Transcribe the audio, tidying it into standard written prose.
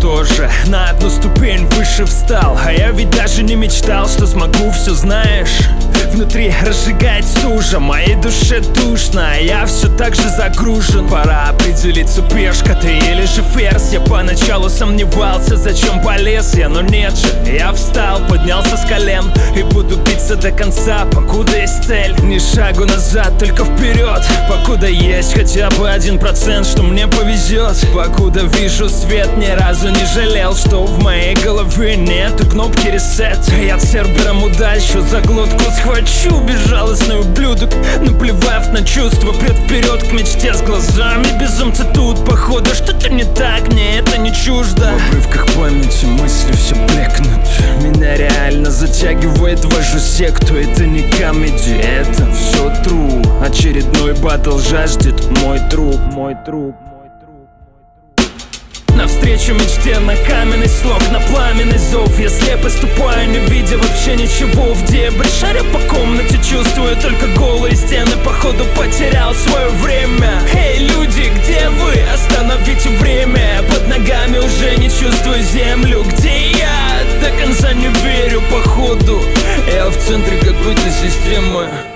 тоже на одну ступень выше встал. А я ведь даже не мечтал, что смогу все, знаешь. Внутри разжигает стужа, моей душе душно, а я все так же загружен. Пора определиться, пешка ты или же ферзь. Я поначалу сомневался, зачем полез я, но нет же. Я встал, поднялся с колен и буду биться до конца, покуда есть цель. Ни шагу назад, только вперед, покуда есть хотя бы 1%, что мне повезет. Покуда вижу свет, ни разу не жалел, что в моей голове нету кнопки ресет. Я цербером удачу за глотку схвачу, безжалостный ублюдок, наплевав на чувства. Пред вперед к мечте с глазами безумца. Тут походу что-то не так, мне это не чуждо. В обрывках памяти мысли все блекнут. Меня реально затягивает в вашу секту. Это не комедия, это все true. Очередной батл жаждет мой труп. Навстречу мечте на каменный слог, на пламенный зов. Я слепо ступаю, не видя вообще ничего в дебри. Шаря по комнате, чувствую только голые стены. Походу потерял свое время. Эй, люди, где вы? Остановите время. Под ногами уже не чувствую землю. Где я? До конца не верю, походу я в центре какой-то системы.